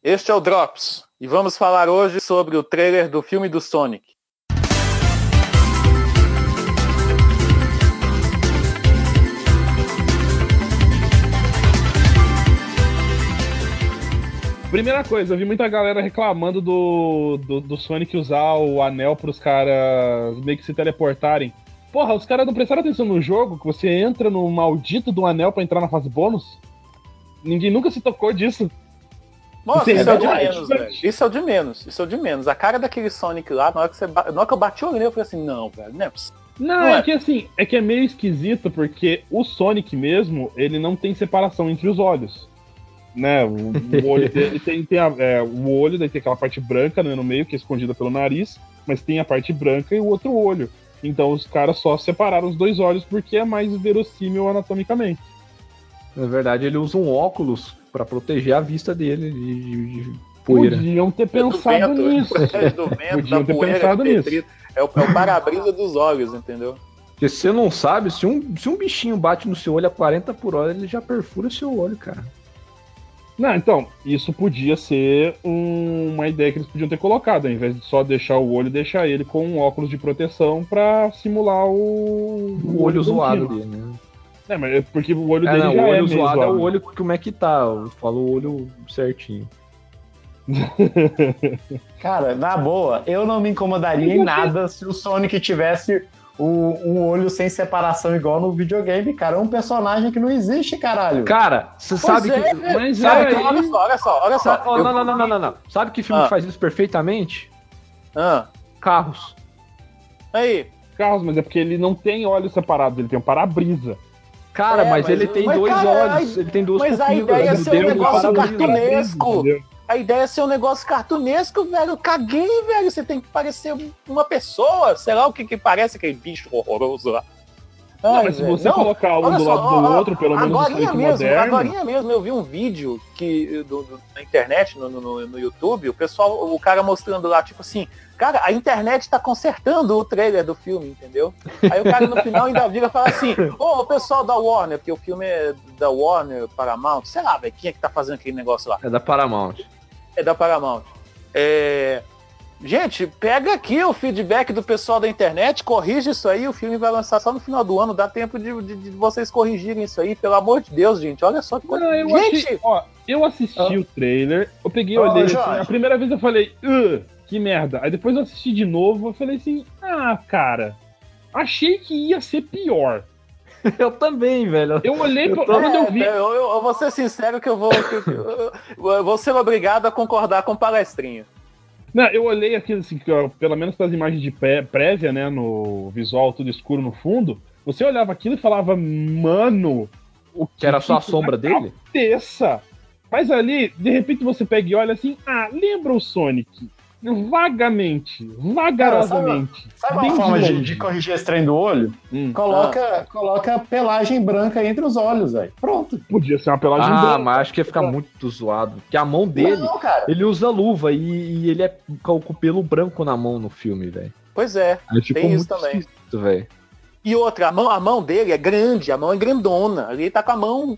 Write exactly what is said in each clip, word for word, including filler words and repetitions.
Este é o Drops, e vamos falar hoje sobre o trailer do filme do Sonic. Primeira coisa, eu vi muita galera reclamando do, do, do Sonic usar o anel pros caras meio que se teleportarem. Porra, os caras não prestaram atenção no jogo, que você entra no maldito do anel pra entrar na fase bônus? Ninguém nunca se tocou disso. Nossa, isso é, é o de menos, velho. Isso é o de menos, isso é o de menos. A cara daquele Sonic lá, na hora que, você ba... na hora que eu bati o olho, eu falei assim, não, velho, não é possível. Não, não é, é que assim, é que é meio esquisito, porque o Sonic mesmo, ele não tem separação entre os olhos. Né, o, o olho dele tem, tem a, é, o olho, daí tem aquela parte branca, né, no meio, que é escondida pelo nariz, mas tem a parte branca e o outro olho. Então os caras só separaram os dois olhos porque é mais verossímil anatomicamente. Na verdade, ele usa um óculos pra proteger a vista dele de, de, de poeira. Podiam ter pensado vento, nisso. Do vento, Podiam ter poeira, pensado nisso. É o, é o para-brisa dos olhos, entendeu? Porque você não sabe, se um, se um bichinho bate no seu olho a quarenta por hora, ele já perfura seu olho, cara. Não, então, isso podia ser um, uma ideia que eles podiam ter colocado, ao invés de só deixar o olho, deixar ele com um óculos de proteção pra simular o... O, o olho zoado dele, né? É, mas é porque o olho é, dele não, já o olho é zoado, zoado. É o olho como é que tá, eu falo o olho certinho. Cara, na boa, eu não me incomodaria em nada se o Sonic tivesse o, um olho sem separação igual no videogame, cara. É um personagem que não existe, caralho. Cara, você sabe é, que... Mas sabe é, que... olha só, olha só, olha só. Oh, eu... não, não, não, não, não, não. Sabe que filme ah. que faz isso perfeitamente? Ah. Carros. Aí. Carros, mas é porque ele não tem olhos separados, ele tem um para-brisa. Cara, é, mas, mas ele tem mas, dois cara, olhos, a... ele tem duas mas pupilas. Mas a ideia é ser um negócio cartunesco. Brisa, a ideia é ser um negócio cartunesco, velho. Eu caguei, velho. Você tem que parecer uma pessoa. Sei lá o que que parece aquele bicho horroroso lá. Não, Ai, mas se você não, colocar um do só, lado do ó, outro, pelo menos agora mesmo, moderno... Agora mesmo eu vi um vídeo que, do, do, na internet, no, no, no YouTube, o pessoal, o cara mostrando lá, tipo assim, cara, a internet tá consertando o trailer do filme, entendeu? Aí o cara no final ainda vira e fala assim, ô, oh, o pessoal da Warner, porque o filme é da Warner, Paramount, sei lá, velho, quem é que tá fazendo aquele negócio lá? É da Paramount. É da Paramount. É... Gente, pega aqui o feedback do pessoal da internet, corrige isso aí, o filme vai lançar só no final do ano, dá tempo de, de, de vocês corrigirem isso aí, pelo amor de Deus, gente, olha só que coisa. Não, eu gente! Achei, ó, eu assisti ah. o trailer, eu peguei, oh, olhei, assim, Jorge. a primeira vez eu falei, que merda, aí depois eu assisti de novo, eu falei assim, ah, cara, achei que ia ser pior. Eu também, velho. Eu olhei eu tô... quando eu vi. Eu, eu, eu vou ser sincero que eu vou. Que eu, eu, eu vou ser obrigado a concordar com o palestrinha. Não, eu olhei aquilo assim, pelo menos pelas imagens de pré, prévia, né? No visual tudo escuro no fundo. Você olhava aquilo e falava, mano, o que, que era só a sombra dele? Cabeça. Mas ali, de repente você pega e olha assim, ah, lembra o Sonic? Vagamente, vagarosamente. Sabe, sabe uma forma de, de corrigir esse trem do olho? Hum. Coloca, ah. coloca pelagem branca entre os olhos, velho. Pronto. Podia ser uma pelagem ah, branca. Ah, mas acho que ia ficar muito zoado. Porque a mão dele, não, ele usa luva e, e ele é com o pelo branco na mão no filme, velho. Pois é, tem isso também. Véio. E outra, a mão, a mão dele é grande, a mão é grandona. Ele tá com a mão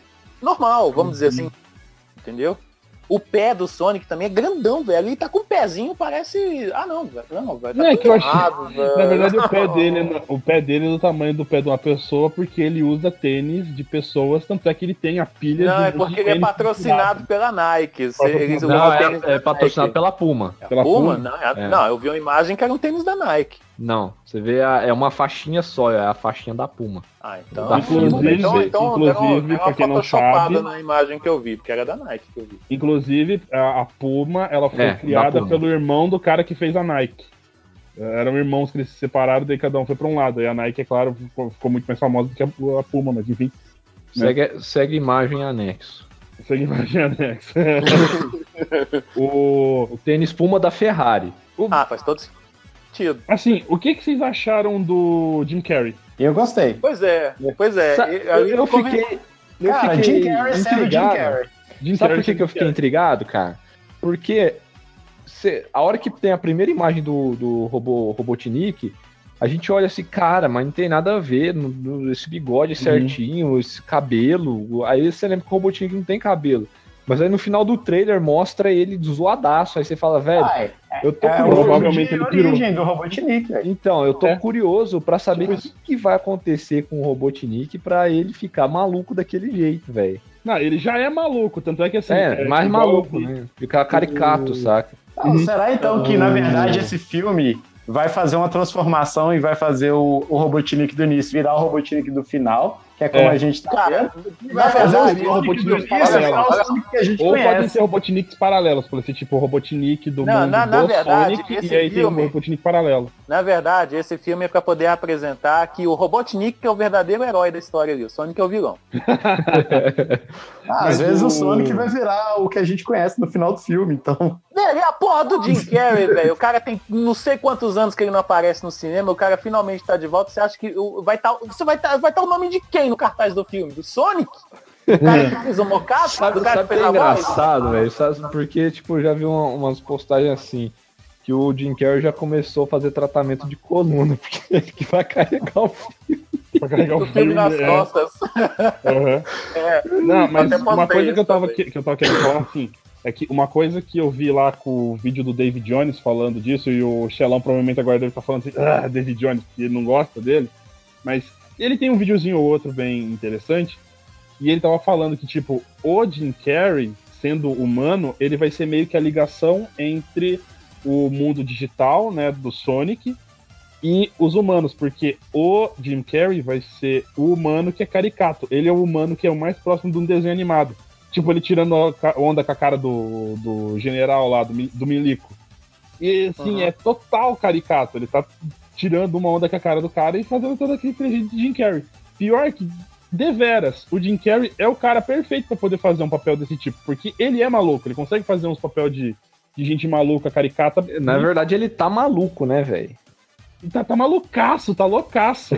normal, vamos uhum. dizer assim. Entendeu? O pé do Sonic também é grandão, velho. Ele tá com o pezinho, parece... Ah, não, velho. Não, velho. Tá não, é que eu errado, achei... Na verdade, o pé, dele, o pé dele é do tamanho do pé de uma pessoa, porque ele usa tênis de pessoas, tanto é que ele tem a pilha... Não, de, é porque ele é patrocinado pela Nike. Eles não, é, é patrocinado pela Puma. É pela Puma? Puma? Não, é, é. não, eu vi uma imagem que era um tênis da Nike. Não, você vê, a, é uma faixinha só, é a faixinha da Puma. Ah, então... Da inclusive, então, então, inclusive então, pra quem não sabe... na imagem que eu vi, porque era da Nike que eu vi. Inclusive, a, a Puma, ela foi é, criada pelo irmão do cara que fez a Nike. Eram irmãos que eles se separaram, daí cada um foi pra um lado. E a Nike, é claro, ficou, ficou muito mais famosa do que a, a Puma, mas enfim. Segue, né? segue imagem anexo. Segue imagem anexo. o... o tênis Puma da Ferrari. O... Ah, faz todo sentido. Assim, o que, que vocês acharam do Jim Carrey? Eu gostei. Pois é, pois é. Sa eu, eu fiquei... Eu cara, fiquei Jim Carrey sendo Jim Carrey. Jim Sabe por que, que eu fiquei intrigado, cara? Porque cê, a hora que tem a primeira imagem do, do robô, Robotnik, a gente olha assim, cara, mas não tem nada a ver, no, no, esse bigode certinho, uhum. esse cabelo. Aí você lembra que o Robotnik não tem cabelo. Mas aí no final do trailer mostra ele zoadaço. Aí você fala, velho, Ai, eu tô é curioso. provavelmente ele a pirou. origem do Robotnik, velho. Então, eu tô É. curioso pra saber o Tipo que, que vai acontecer com o Robotnik pra ele ficar maluco daquele jeito, velho. Não, ele já é maluco, tanto é que assim. É, mais igual eu maluco, vi- né? Ficar caricato, o- saca? Não, Uhum. será então que, na verdade, esse filme vai fazer uma transformação e vai fazer o, o Robotnik do início virar o Robotnik do final, que é como É. a gente tá Cara, vendo. E na vai fazer o verdade, Sonic do Robotnik início paralelo. virar o Sonic que a gente Ou podem conhece. ser Robotniks paralelos, pode ser tipo o Robotnik do Não, mundo na- na do verdade, Sonic, esse e aí tem um filme- Robotnik paralelo. Na verdade, esse filme é pra poder apresentar que o Robotnik é o verdadeiro herói da história ali, o Sonic é o vilão. Ah, Mas às vezes o... o- Sonic vai virar o que a gente conhece no final do filme, então. Velho, é a porra do Jim Carrey, velho. O cara tem não sei quantos anos que ele não aparece no cinema, o cara finalmente tá de volta. Você acha que o- vai estar. Você vai estar vai tá o nome de quem no cartaz do filme? Do Sonic? O cara que fez o mocap? Sabe, O cara sabe que que fez é a voz? engraçado, velho? Sabe, porque, tipo, eu já vi uma- umas postagens assim, que o Jim Carrey já começou a fazer tratamento de coluna, porque ele que vai carregar o filme. Pra carregar O filme nas é. costas. Aham. É. Não, mas Até postei uma coisa que eu, isso tava, também. que, que eu tava querendo falar, assim, é que uma coisa que eu vi lá com o vídeo do David Jones falando disso, e o Xelão provavelmente agora deve estar falando assim, ah, David Jones, porque ele não gosta dele, mas ele tem um videozinho ou outro bem interessante, e ele tava falando que, tipo, o Jim Carrey, sendo humano, ele vai ser meio que a ligação entre o mundo digital, né, do Sonic, e os humanos, porque o Jim Carrey vai ser o humano que é caricato. Ele é o humano que é o mais próximo de um desenho animado. Tipo, ele tirando a ca- onda com a cara do, do general lá, do, Mi- do Milico. E, assim, Uhum. é total caricato. Ele tá tirando uma onda com a cara do cara e fazendo todo aquele trejeito de Jim Carrey. Pior que, deveras, o Jim Carrey é o cara perfeito pra poder fazer um papel desse tipo. Porque ele é maluco, ele consegue fazer uns papel de, de gente maluca, caricata. Na verdade, ele tá maluco, né, velho? Tá, tá malucaço, tá loucaço.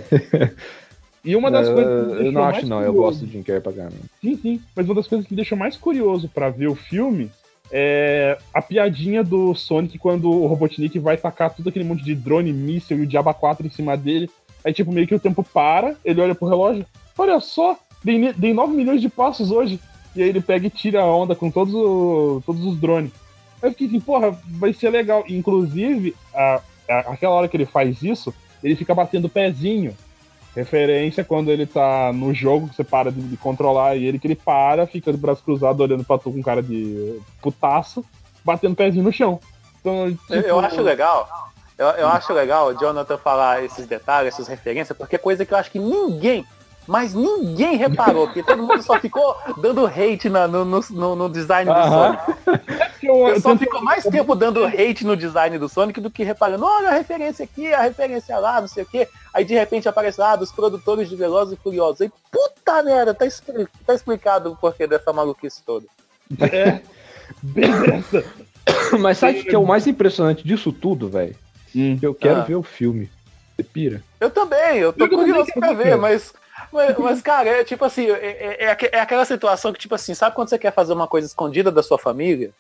E uma das Eu, coisas que me eu deixou não mais acho, não. Eu curioso- gosto do Jim Carrey pra caramba. Sim, sim. Mas uma das coisas que me deixou mais curioso pra ver o filme é a piadinha do Sonic quando o Robotnik vai tacar tudo aquele monte de drone, míssil e o Diaba quatro em cima dele. Aí, tipo, meio que o tempo para, ele olha pro relógio, olha só, dei, ne- dei nove milhões de passos hoje. E aí ele pega e tira a onda com todos, o- todos os drones. Aí eu fiquei assim, porra, vai ser legal. Inclusive, a, a- aquela hora que ele faz isso, ele fica batendo o pezinho. Referência quando ele tá no jogo, que você para de, de controlar e ele que ele para, fica de braço cruzado olhando pra tu com cara de putaço, batendo o pezinho no chão. Então, tipo, Eu, eu acho legal. Eu, eu acho legal o Jonathan falar esses detalhes, essas referências, porque é coisa que eu acho que ninguém, mas ninguém reparou, porque todo mundo só ficou dando hate na- no, no, no- no design do Aham. Sonic. eu, O eu pessoal tento- ficou mais tempo dando hate no design do Sonic do que reparando, olha a referência aqui, a referência lá, não sei o quê. Aí de repente aparece lá dos produtores de Velozes e Furiosos. Aí, puta merda, tá, expli- tá explicado o porquê dessa maluquice toda. É, bem dessa. Mas sabe o que é o mais impressionante disso tudo, velho? Hum. Eu quero Ah. ver o filme. Você pira? Eu também, eu tô Eu também curioso quero pra ver, ver, cara. mas, mas, mas, cara, é tipo assim, é, é, é aque- é aquela situação que, tipo assim, sabe quando você quer fazer uma coisa escondida da sua família?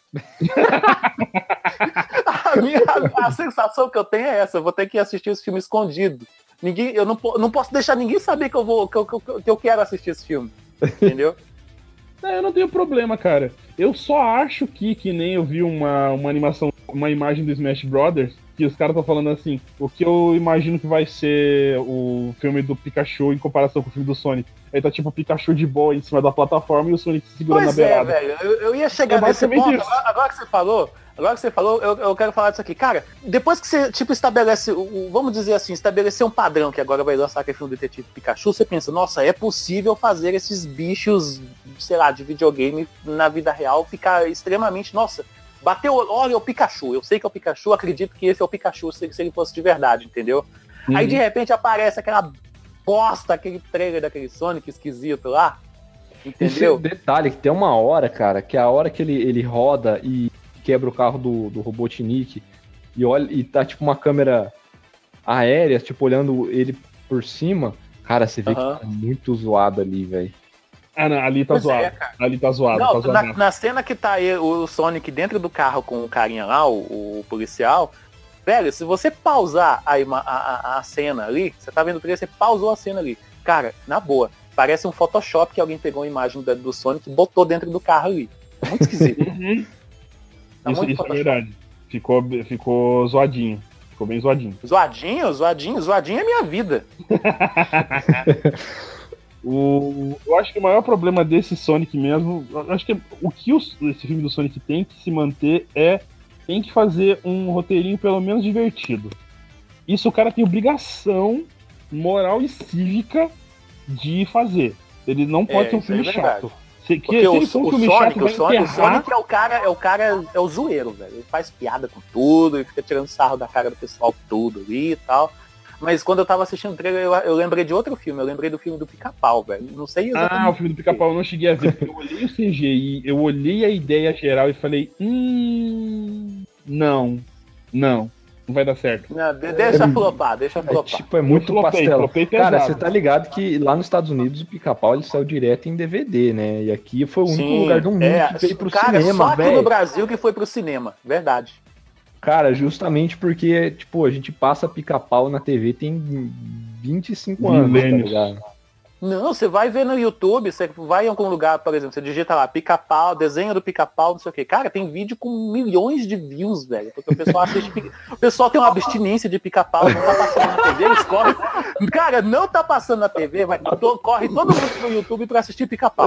a, minha, a, a sensação que eu tenho é essa, eu vou ter que assistir esse filme escondido. Ninguém, eu não, po- não posso deixar ninguém saber que eu, vou, que, eu, que eu- que eu quero assistir esse filme. Entendeu? É, eu não tenho problema, cara. Eu só acho que, que nem eu vi uma, uma animação, uma imagem do Smash Brothers, que os caras estão falando assim, o que eu imagino que vai ser o filme do Pikachu em comparação com o filme do Sonic. Aí tá tipo o Pikachu de boa em cima da plataforma e o Sonic se segurando Pois na é, beirada. velho. Eu, eu ia chegar É nesse basicamente ponto. isso. Agora, agora que você falou, agora que você falou, eu, eu quero falar disso aqui. Cara, depois que você, tipo, estabelece, o, o- vamos dizer assim, estabelecer um padrão que agora vai lançar aquele filme do Detetive Pikachu, você pensa, nossa, é possível fazer esses bichos, sei lá, de videogame na vida real ficar extremamente, nossa, bateu, olha, é o Pikachu. Eu sei que é o Pikachu, acredito que esse é o Pikachu se, se ele fosse de verdade, entendeu? Uhum. Aí de repente aparece aquela bosta, aquele trailer daquele Sonic esquisito lá. Entendeu? Esse detalhe que tem uma hora, cara, que é a hora que ele, ele roda e quebra o carro do, do Robotnik e olha e tá tipo uma câmera aérea, tipo, olhando ele por cima. Cara, você vê Aham. que tá muito zoado ali, velho. Ah, não, ali tá Pois zoado. é, cara. Ali tá zoado, tá Não, zoado. na, mesmo. na cena que tá aí o Sonic dentro do carro com o carinha lá, o, o policial, velho, se você pausar a, ima- a, a- a cena ali, você tá vendo o trailer, você pausou a cena ali. Cara, na boa, parece um Photoshop que alguém pegou a imagem da- do Sonic e botou dentro do carro ali. Muito esquisito. Uhum. Tá isso muito isso é Photoshop. verdade. Ficou, ficou zoadinho. Ficou bem zoadinho. Zoadinho, zoadinho, zoadinho é minha vida. O, eu acho que o maior problema desse Sonic mesmo, eu acho que o que os, esse filme do Sonic tem que se manter é tem que fazer um roteirinho pelo menos divertido. Isso o cara tem obrigação moral e cívica de fazer. Ele não pode É, ser um isso é filme verdade. chato. Se, que, Porque se o, ele for um o filme Sonic, chato, o vai Sonic, o enterrar. Sonic é o cara, é o cara, é o zoeiro, velho. Ele faz piada com tudo, ele fica tirando sarro da cara do pessoal tudo ali e tal. Mas quando eu tava assistindo o trailer, eu, eu lembrei de outro filme, eu lembrei do filme do Pica-Pau, velho. Não sei exatamente. Ah, o filme do Pica-Pau eu não cheguei a ver, porque eu olhei o C G I, eu olhei a ideia geral e falei, hum. Não, não, não vai dar certo. Não, de- deixa É, flopar, deixa É, flopar. tipo, é muito flopei, pastel. flopei pesado. Cara, você tá ligado que lá nos Estados Unidos o Pica-Pau ele saiu direto em D V D, né? E aqui foi o único Sim, lugar do mundo é, que veio pro cara, cinema, só aqui no velho. Brasil que foi pro cinema, verdade. Cara, justamente porque, tipo, a gente passa Pica-Pau na T V tem vinte e cinco anos, tá Milênios. ligado? Não, você vai ver no YouTube, você vai em algum lugar, por exemplo, você digita lá, Pica-Pau, desenho do Pica-Pau, não sei o quê. Cara, tem vídeo com milhões de views, velho. Porque o pessoal assiste. pica- O pessoal tem uma abstinência de Pica-Pau, não tá passando na T V, eles correm. Cara, não tá passando na T V, vai, to- corre todo mundo pro YouTube pra assistir Pica-Pau.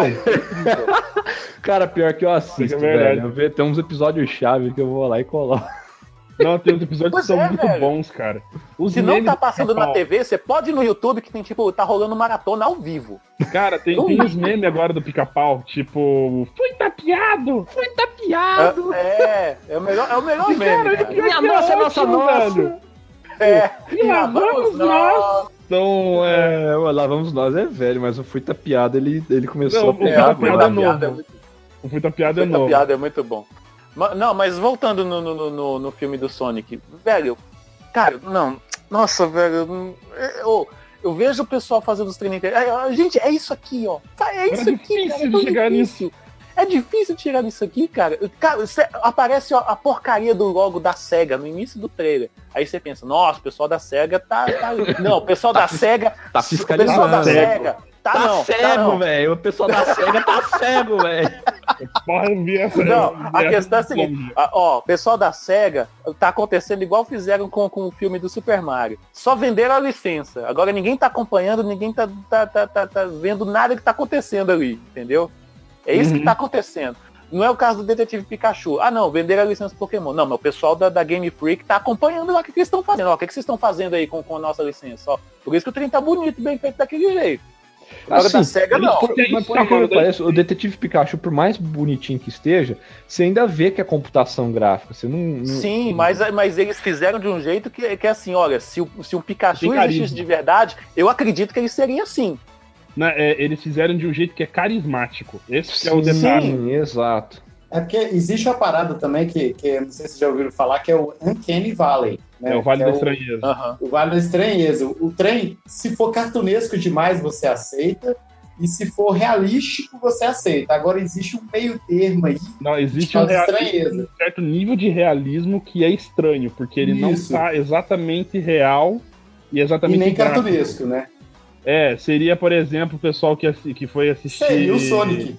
Cara, pior que eu assisto, É verdade. velho. Eu ve- Tem uns episódios chave que eu vou lá e coloco. Não, tem uns episódios Pois que são é, muito velho. bons, cara. Os Se não memes tá do passando na Pica-Pau. T V, você pode ir no YouTube que tem, tipo, tá rolando maratona ao vivo. Cara, tem, tem uns memes agora do Pica-Pau, tipo, fui tapeado! Foi tapeado! É, é o melhor, é o melhor meme, Cara, cara. Minha que nossa, é nossa, ótimo, nossa! velho. É, E lá vamos nós! Então, é. É, lá vamos nós, é velho, mas o Fui Tapeado, ele, ele começou Não, a o pegar Fui agora. Tapeado é Piada novo. é muito O Fui Tapeado é Feita novo. piada é muito bom. Ma- Não, mas voltando no, no, no, no filme do Sonic, velho, cara, não, nossa, velho, eu, eu vejo o pessoal fazendo os treinos. Gente, é isso aqui, ó. É isso Era aqui, difícil cara. É de tão chegar difícil. É difícil tirar nisso aqui, cara. Cara, cê- aparece ó, a porcaria do logo da SEGA no início do trailer. Aí você pensa, nossa, o pessoal da SEGA tá. tá... Não, o pessoal da SEGA. Tá O pessoal da fiscalizando. SEGA. Tá, Tá não, tá cego, não. velho. O pessoal da SEGA tá cego, velho. Porra, eu vi essa. Não, eu vi a essa questão é a seguinte, longe. a- ó, o pessoal da SEGA tá acontecendo igual fizeram com, com o filme do Super Mario. Só venderam a licença. Agora ninguém tá acompanhando, ninguém tá, tá, tá, tá, tá vendo nada que tá acontecendo ali, entendeu? É isso Uhum. que tá acontecendo. Não é o caso do Detetive Pikachu. Ah, não, venderam a licença Pokémon. Não, mas o pessoal da, da Game Freak tá acompanhando lá o que, que eles estão fazendo. Ó, o que, que vocês estão fazendo aí com, com a nossa licença? Ó, por isso que o trem tá bonito, bem feito daquele jeito. Agora Assim, da SEGA não. Porque é Mas isso por incrível agora, que pareça, o Detetive Pikachu, por mais bonitinho que esteja, você ainda vê que é computação gráfica. Você não. não- Sim, mas, mas eles fizeram de um jeito que, que é assim, olha, se, o, se um Pikachu Tem carisma. existisse de verdade, eu acredito que ele seria assim. né, é, eles fizeram de um jeito que é carismático. Esse que é o detalhe. Sim, exato. É porque existe uma parada também que, que não sei se vocês já ouviram falar, que é o Uncanny Valley. Né? É o Vale Que da é Estranheza. Aham. O Vale da Estranheza. O trem, se for cartunesco demais, você aceita. E se for realístico, você aceita. Agora existe um meio termo aí. Não, existe que um, faz real- estranheza. um certo nível de realismo que é estranho, porque ele não Isso. tá exatamente real e E exatamente nem gráfico. cartunesco, né? É, seria, por exemplo, o pessoal que, assi- que foi assistir... Sei, e o Sonic.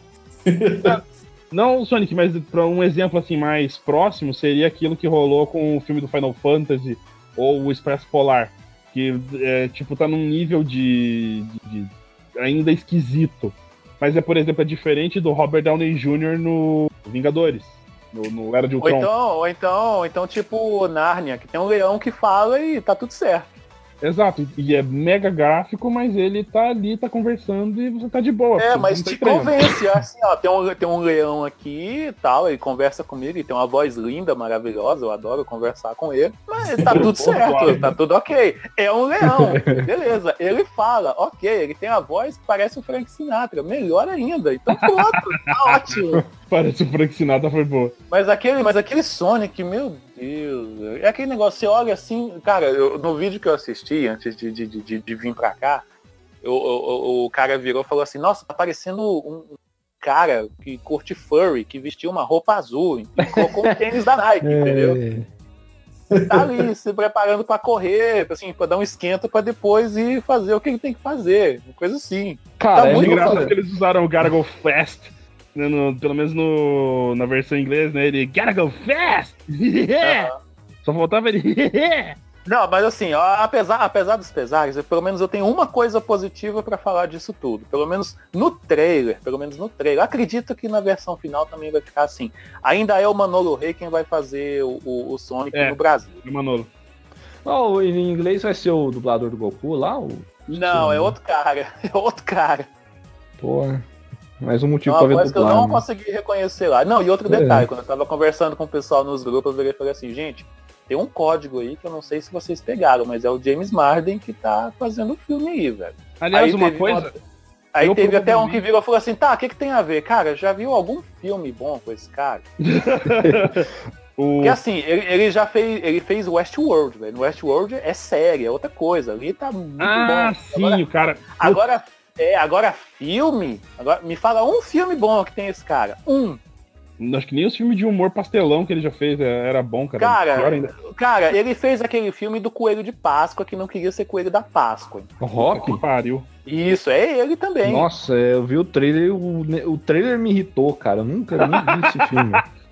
Não o Sonic, mas para um exemplo assim mais próximo, seria aquilo que rolou com o filme do Final Fantasy ou o Expresso Polar, que é, tipo tá num nível de, de- de ainda esquisito. Mas é, por exemplo, é diferente do Robert Downey Júnior no Vingadores, no, no Era de Ou Ultron. então, ou então, ou então, tipo Nárnia, que tem um leão que fala e tá tudo certo. Exato, e é mega gráfico, mas ele tá ali, tá conversando e você tá de boa. É, você mas não tá te estranhando. convence, assim, ó, tem um, tem um leão aqui e tal, ele conversa comigo, ele tem uma voz linda, maravilhosa, eu adoro conversar com ele, mas tá tudo certo, tá tudo ok. É um leão, beleza, ele fala, ok, ele tem a voz que parece o Frank Sinatra, melhor ainda, então pronto, tá ótimo. Parece o Frank Sinatra, foi boa. Mas aquele, mas aquele Sonic, meu Deus, é aquele negócio, você olha assim, cara, eu- no vídeo que eu assisti, antes de, de, de, de vir pra cá, eu- eu- o cara virou e falou assim, nossa, tá parecendo um cara que curte furry, que vestiu uma roupa azul e colocou um tênis da Nike, entendeu? Tá ali, se preparando pra correr, assim, pra dar um esquenta pra depois ir fazer o que ele tem que fazer, uma coisa assim. Cara, Tá é muito muito Engraçado foda. que eles usaram o Gotta Go Fast. né, no- pelo menos no, na versão em inglês, né? Ele gotta go fast! Aham. Só faltava ele. Não, mas assim, ó, apesar, apesar dos pesares, eu, pelo menos eu tenho uma coisa positiva pra falar disso tudo. Pelo menos no trailer, pelo menos no trailer. Eu acredito que na versão final também vai ficar assim. Ainda é o Manolo Rey quem vai fazer o, o, o Sonic É. no Brasil. Manolo. Oh, em inglês vai ser o dublador do Goku lá? O... Não, é outro cara. É outro cara. Porra. Mais um É motivo uma pra ver voz que eu dublar, não né? consegui reconhecer lá. Não, e outro É. detalhe, quando eu tava conversando com o pessoal nos grupos, eu virei e falei assim, gente, tem um código aí que eu não sei se vocês pegaram, mas é o James Marden que tá fazendo o filme aí, velho. Aliás, Aí uma teve coisa. uma- Aí eu teve até um que provavelmente- virou e falou assim, tá, o que que tem a ver? Cara, já viu algum filme bom com esse cara? o... Porque assim, ele, ele já fez, ele fez Westworld, velho. No Westworld é série, é outra coisa. Ali tá muito Ah, bom. sim, Agora, o cara. agora, é, agora filme, agora me fala um filme bom que tem esse cara. Um. Acho que nem os filmes de humor pastelão que ele já fez é- era bom, cara. Pior Cara, ainda. cara, ele fez aquele filme do Coelho de Páscoa que não queria ser Coelho da Páscoa. O Rock? Que pariu. Isso, é ele também. Nossa, eu vi o trailer, o, o trailer me irritou, cara. Eu nunca nem vi esse filme.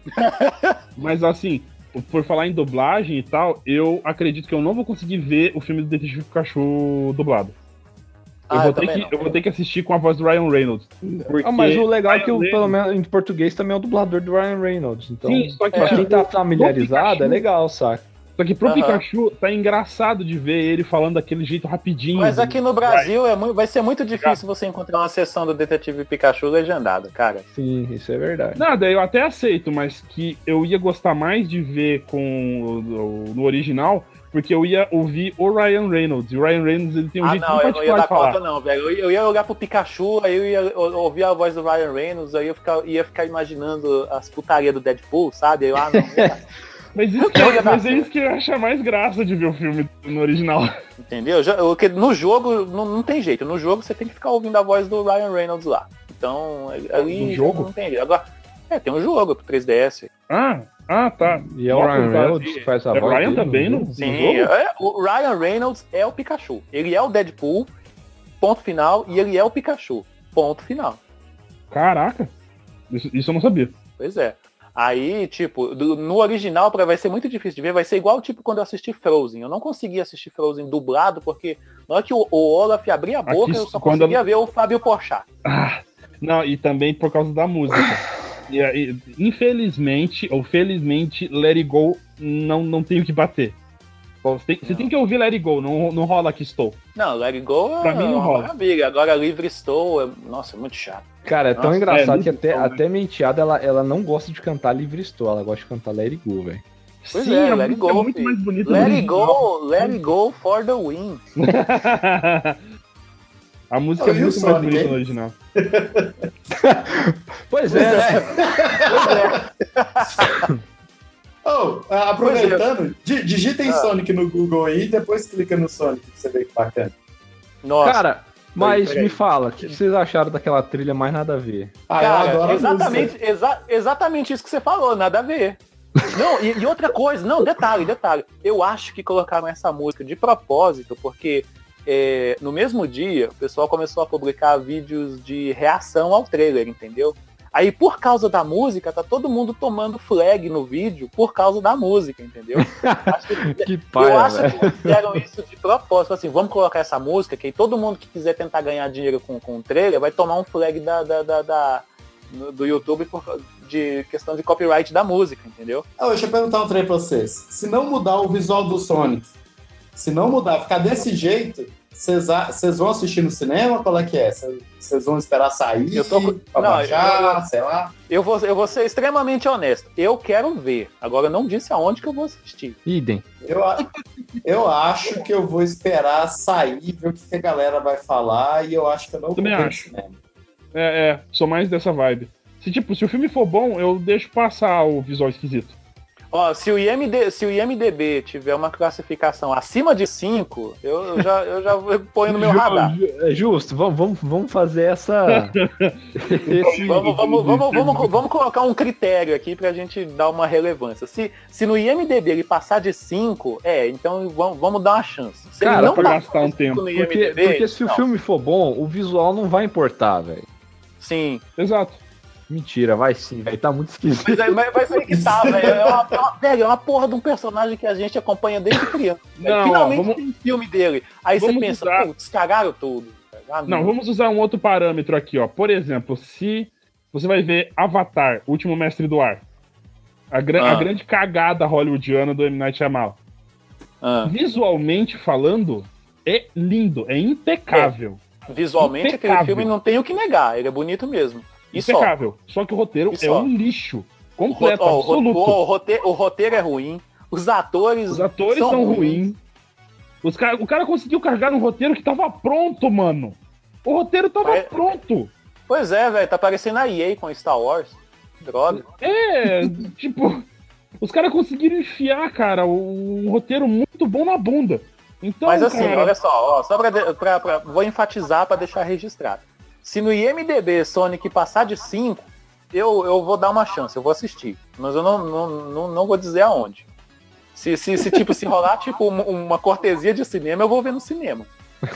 Mas assim, por falar em dublagem e tal, eu acredito que eu não vou conseguir ver o filme do Detetive Pikachu dublado. Eu, Ah, vou eu ter também que, não. eu vou ter que assistir com a voz do Ryan Reynolds. Porque Ah, mas o legal é que, Ryan o, Reynolds- pelo menos em português, também é o dublador do Ryan Reynolds. Então, Sim, só que, pra tipo, quem tá familiarizado, Pikachu- é legal, saca? só que pro Aham. Pikachu tá engraçado de ver ele falando daquele jeito rapidinho. Mas aqui no Brasil é muito, vai ser muito difícil você encontrar uma sessão do Detetive Pikachu legendada, cara. Sim, isso é verdade. Nada, eu até aceito, mas que eu ia gostar mais de ver com o- o- no original, porque eu ia ouvir o Ryan Reynolds. E o Ryan Reynolds ele tem um Ah, jeito não, muito eu não ia particular dar de falar. conta não, velho. Eu, eu ia olhar pro Pikachu, aí eu ia ou- ouvir a voz do Ryan Reynolds, aí eu ficar, ia ficar imaginando as putarias do Deadpool, sabe? Aí eu, ah, não, não dá. Mas, isso que, Eu ia dar mas é certo. isso que eu acho mais graça de ver o filme no original. Entendeu? Já, o que- no jogo não, não tem jeito. No jogo você tem que ficar ouvindo a voz do Ryan Reynolds lá. Então, ali No jogo? não tem jeito. Agora, é, tem um jogo pro três D S. Ah, ah, tá. E é o Nossa, Ryan tá, Reynolds e- que faz a é voz Ryan dele também no no, jogo? no Sim, jogo? é, o Ryan Reynolds é o Pikachu. Ele é o Deadpool, ponto final, e ele é o Pikachu, ponto final. Caraca, isso, isso eu não sabia. Pois é. Aí, tipo, do- no original pra, vai ser muito difícil de ver, vai ser igual tipo quando eu assisti Frozen. Eu não consegui assistir Frozen dublado, porque na hora que o, o Olaf abria a boca, Aqui, eu só quando conseguia ver o Fábio Porchat. Ah, não, e também por causa da música. E, aí, infelizmente, ou felizmente, Let It Go não, não tem o que bater. Você tem, você Não. tem que ouvir Let It Go, não, não rola Aqui Estou. Não, Let It Go é Pra mim não uma rola. maravilha. Agora Livre Estou, é... nossa, é muito chato. Cara, é tão Nossa, engraçado é, que até, Livre Estou, até minha enteada, ela, ela não gosta de cantar Livre Estou, ela gosta de cantar Let It Go, velho. Pois Sim, é, a Let It música é Go, muito filho. mais bonita. Let no It original. Go, Let It Go for the win. A música é Oh, e o muito mais Sonic, bonita hein? no original. Pois é, né? Oh, ah, aproveitando, di- digitem Ah. Sonic no Google aí e depois clica no Sonic pra você ver que bacana. Nossa. Cara, mas peraí. me fala, o que, que vocês acharam daquela trilha mais nada a ver? Ah, Cara, eu adoro a exatamente, música. exa- exatamente isso que você falou, nada a ver. Não, e, e outra coisa, não, detalhe, detalhe. Eu acho que colocaram essa música de propósito, porque é, no mesmo dia o pessoal começou a publicar vídeos de reação ao trailer, entendeu? Aí, por causa da música, tá todo mundo tomando flag no vídeo por causa da música, entendeu? Acho que- Que eu paia, acho velho. que fizeram isso de propósito, assim, vamos colocar essa música, que aí todo mundo que quiser tentar ganhar dinheiro com, com o trailer vai tomar um flag da, da, da- da- no- do YouTube por causa de questão de copyright da música, entendeu? Ah, deixa eu perguntar um trem pra vocês. Se não mudar o visual do Sonic, se não mudar, ficar desse jeito, vocês a- vocês vão assistir no cinema? Qual é que é? Vocês vão esperar sair Eu tô com- pra Não, baixar, eu- sei lá? Eu vou, eu vou ser extremamente honesto, eu quero ver, agora eu não disse aonde que eu vou assistir. Idem. Eu, a- eu acho que eu vou esperar sair, ver o que que a galera vai falar, e eu acho que eu não vou Também ver no acho. cinema. É, é, sou mais dessa vibe. Se, tipo, se o filme for bom, eu deixo passar o visual esquisito. Ó, se o, I M D, se o I M D B tiver uma classificação acima de cinco, eu, eu já, eu já ponho no meu Ju- radar. ju- é justo, vamos, vamos, vamos fazer essa. esse- Vamos, vamos, vamos, vamos, vamos colocar um critério aqui pra gente dar uma relevância. Se, se no I M D B ele passar de cinco, é, então vamos, vamos dar uma chance. Se Cara, ele não pra passar gastar um de cinco tempo. no Porque, IMDb, porque se o não. filme for bom, o visual não vai importar, velho. Sim. Exato. Mentira, vai sim, velho. Tá muito esquisito. Mas, aí, mas, mas aí que tá, velho. É uma, é uma- velho, é uma porra de um personagem que a gente acompanha desde criança. velho. Não, Finalmente ó, vamos- tem filme dele. Aí você vamos pensa, usar- putz, cagaram tudo. velho. Ah, Não, vamos usar um outro parâmetro aqui, ó. Por exemplo, se você vai ver Avatar, o Último Mestre do Ar. A, gra- Ah. a grande cagada hollywoodiana do M. Night Shyamalan. Ah, Visualmente falando, é lindo, é impecável. visualmente, Impecável. aquele filme não tem o que negar. Ele é bonito mesmo. E só. Impecável. Só. que o roteiro E é só. um lixo. O, ro- Completo, ó, o ro- absoluto. o roteiro, o roteiro é ruim. Os atores, Os atores são, ruins. Os cara, o cara conseguiu carregar um roteiro que tava pronto, mano. O roteiro tava É. pronto. Pois é, velho. Tá parecendo a E A com Star Wars. Droga. É, tipo, os caras conseguiram enfiar, cara, um roteiro muito bom na bunda. Então, Mas assim, cara, olha só, ó, só pra, de- pra- pra- vou enfatizar pra deixar registrado. Se no I M D B Sonic passar de cinco, eu, eu vou dar uma chance, eu vou assistir. Mas eu não, não, não, não vou dizer aonde. Se, se, se, tipo, se rolar tipo, uma, uma cortesia de cinema, eu vou ver no cinema.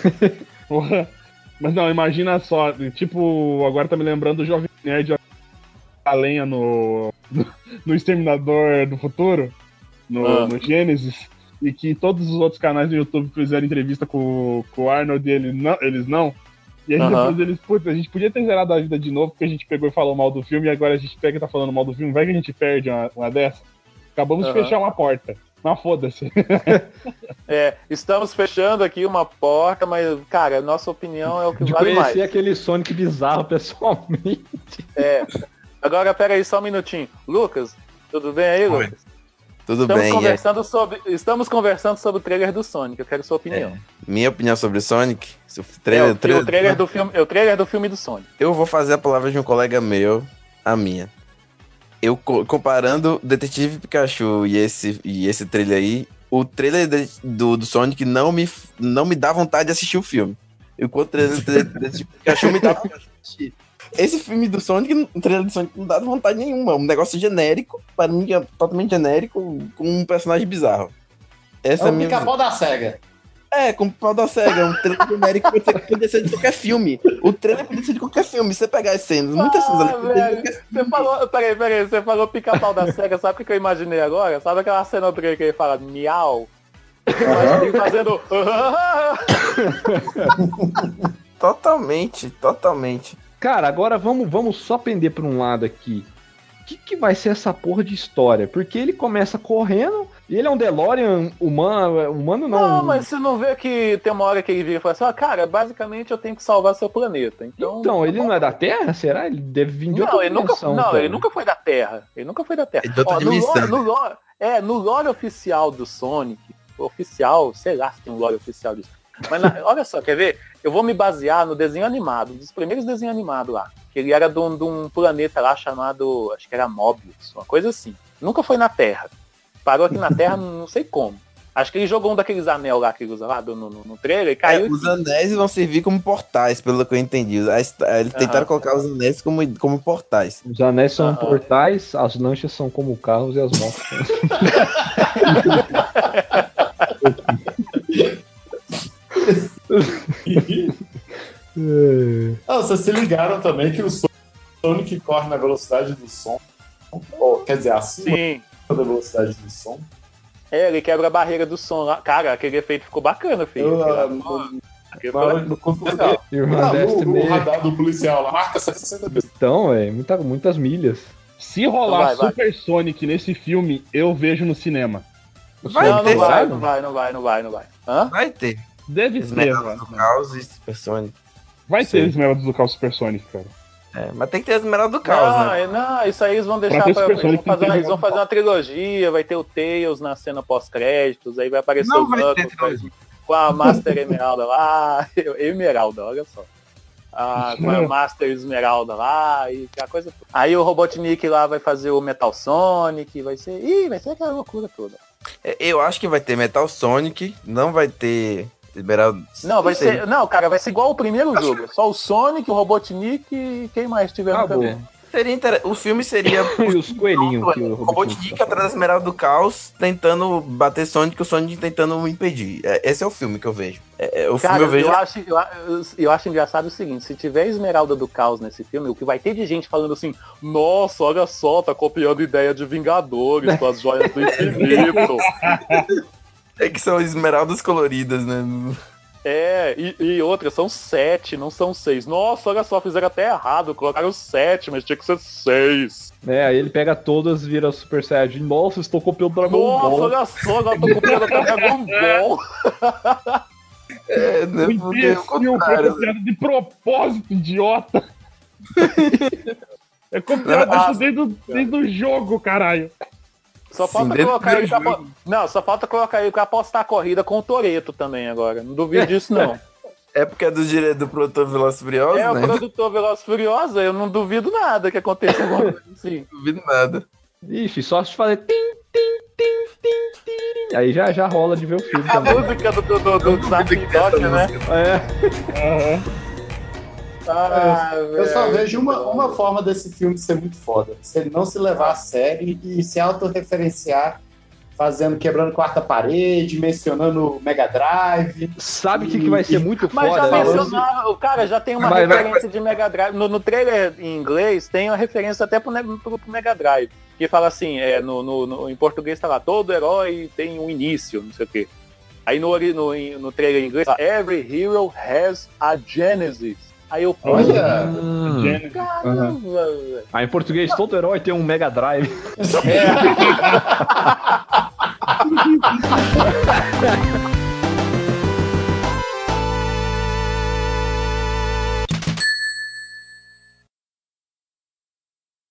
porra. Mas não, imagina só, tipo, agora tá me lembrando do Jovem Nerd a lenha no, no, no Exterminador do Futuro, no, Ah. no Gênesis, e que todos os outros canais do YouTube fizeram entrevista com, com o Arnold e ele não, eles não. E aí Aham. depois eles, putz, a gente podia ter zerado a vida de novo, porque a gente pegou e falou mal do filme, e agora a gente pega e tá falando mal do filme, vai que a gente perde uma, uma dessa. Acabamos Aham. de fechar uma porta. Mas foda-se. É, estamos fechando aqui uma porta, mas, cara, nossa opinião é o que De vale conhecer mais. aquele Sonic bizarro pessoalmente. É. Agora, pera aí, só um minutinho. Lucas, tudo bem aí, Oi. Lucas? Tudo Estamos bem, é. conversando, sobre, estamos conversando sobre o trailer do Sonic, eu quero sua opinião. Minha opinião sobre Sonic, se o É, trailer, o, o trailer do filme, é o trailer do filme do Sonic. eu vou fazer a palavra de um colega meu, a minha. Eu co- comparando Detetive Pikachu e esse, e esse trailer aí, o trailer de- do, do Sonic não me, f- não me dá vontade de assistir o filme. Enquanto o trailer do Detetive Pikachu me dá vontade de assistir. Esse filme do Sonic, o trailer do Sonic não dá vontade nenhuma. É um negócio genérico, para mim é totalmente genérico, com um personagem bizarro. Essa É é a o minha pica-pau da SEGA. É, com o pau da SEGA, um trailer genérico podia ser- podia ser de qualquer filme. O trailer podia ser de qualquer filme. Se você pegar as cenas, muitas cenas ali, Ah, podia ser de velho, qualquer você falou, peraí, peraí, você falou pica-pau da SEGA, sabe o que eu imaginei agora? Sabe aquela cena do trailer que ele fala miau? Eu imaginei fazendo. Totalmente, totalmente. Cara, agora vamos, vamos só pender pra um lado aqui. O que, que vai ser essa porra de história? Porque ele começa correndo e ele é um DeLorean humano, humano não. Não, mas você não vê que tem uma hora que ele vira e fala assim, ó, cara, basicamente eu tenho que salvar seu planeta. Então, Então, ele não é da Terra? Será? Ele deve vir de Não, outra ele nunca, dimensão, não cara. ele nunca foi da Terra. Ele nunca foi da Terra. É de outra Ó, no, dimensão. lore, no, lore, é, no lore oficial do Sonic, oficial, sei lá se tem um lore oficial disso. Mas na- olha só, quer ver? Eu vou me basear no desenho animado, um dos primeiros desenhos animados lá. Que ele era de um, de um planeta lá chamado, acho que era Mobius, uma coisa assim. Nunca foi na Terra. Parou aqui na Terra, não sei como. Acho que ele jogou um daqueles anel lá que ele usa lá do- no, no, no trailer e É, caiu. os anéis vão servir como portais, pelo que eu entendi. A hist- Eles tentaram Aham. colocar os anéis como, como portais. Os anéis são Aham. portais, as lanchas são como carros e as motos. Ah, vocês se ligaram também que o Sonic corre na velocidade do som. Ou, quer dizer, acima Sim. da velocidade do som. É, ele quebra a barreira do som lá. Cara, aquele efeito ficou bacana, filho. Eu, ah, Aquele- no- aquele na hora foi- que eu consegui- legal. Irmã Ah, deste no, o meio. radar do policial lá marca sessenta vezes. Então, é, muita, muitas milhas. Se rolar Vai, vai. Super Sonic nesse filme, eu vejo no cinema. Vai não, ter, não vai, sabe? não vai, não vai, não vai, não vai. Hã? Vai ter. Deve ter, Esmeralda velho. do Caos e Super Sonic. Vai Sim. ter Esmeralda do Caos Super Sonic, cara. É, mas tem que ter as Esmeralda do Caos, não, né? é- não, isso aí eles vão deixar Pra ter pra, Super eles, vão Sonic tem fazer, que uma- ter eles vão fazer uma trilogia, vai ter o Tails na cena pós-créditos, aí vai aparecer Não o vai ter Knuckles trilogia. com a Master Emeralda lá, Emeralda, olha só. Ah, com a Master Esmeralda lá, e a coisa toda. Aí o Robotnik lá vai fazer o Metal Sonic, vai ser. Ih, vai ser aquela loucura toda. É, Eu acho que vai ter Metal Sonic, não vai ter Esmeralda. Não, vai sei. ser. Não, cara, vai ser igual o primeiro jogo. Só o Sonic, o Robotnik e quem mais tiver no Acabou. caminho. Seria inter... O filme seria E os coelhinhos que o o Robotnik atrás da Esmeralda do Caos tentando bater Sonic, o Sonic tentando impedir. É, esse é o filme que eu vejo. É, é, o Cara, filme eu vejo. eu, acho, eu, eu- eu acho engraçado o seguinte: se tiver Esmeralda do Caos nesse filme, o que vai ter de gente falando assim, nossa, olha só, tá copiando ideia de Vingadores com as joias do infinito. É que são esmeraldas coloridas, né? É, e, e outra, são sete, não são seis. Nossa, olha só, fizeram até errado, colocaram sete, mas tinha que ser seis. É, aí ele pega todas, vira Super Saiyajin. Nossa, estou copiando o Dragon Nossa, Ball. olha só, agora tô copiando até Dragon Ball. É, né? O Porque é o imbecil foi contrário. copiado de propósito, idiota. É copiado Ah, isso desde, o- desde o jogo, caralho. Só Sim, falta dentro colocar do ele pra, jogo. apo- Não, só falta colocar ele pra apostar a corrida com o Toreto também agora. Não duvido disso, não. É porque é do direito do produtor Velozes e Furiosos, É, o né? produtor Veloz Furiosa, eu não duvido nada que aconteça alguma coisa assim. Não duvido nada. Ixi, só se fazer tim, tim, tim, tim, tim. Aí já, já rola de ver o filme A também. música do, do, do, do Desafio em Essa Tóquio, né? música. É. Aham. Ah, Eu só velho. vejo uma, uma forma desse filme ser muito foda. Se ele não se levar a sério e se autorreferenciar, fazendo, quebrando quarta parede, mencionando o Mega Drive. Sabe o que, que vai ser muito Mas já foda? mencionaram, o cara já tem uma Vai, vai, referência de Mega Drive. No, no trailer em inglês tem uma referência até pro, ne- pro, pro Mega Drive. Que fala assim, é, no, no, no- em português tá lá, todo herói tem um início, não sei o quê. Aí no, ori- no, em- no trailer em inglês, tá, Every hero has a genesis. Aí eu, Olha! Hum. Genesis. caramba, velho. Aí em português, todo herói tem um Mega Drive. É.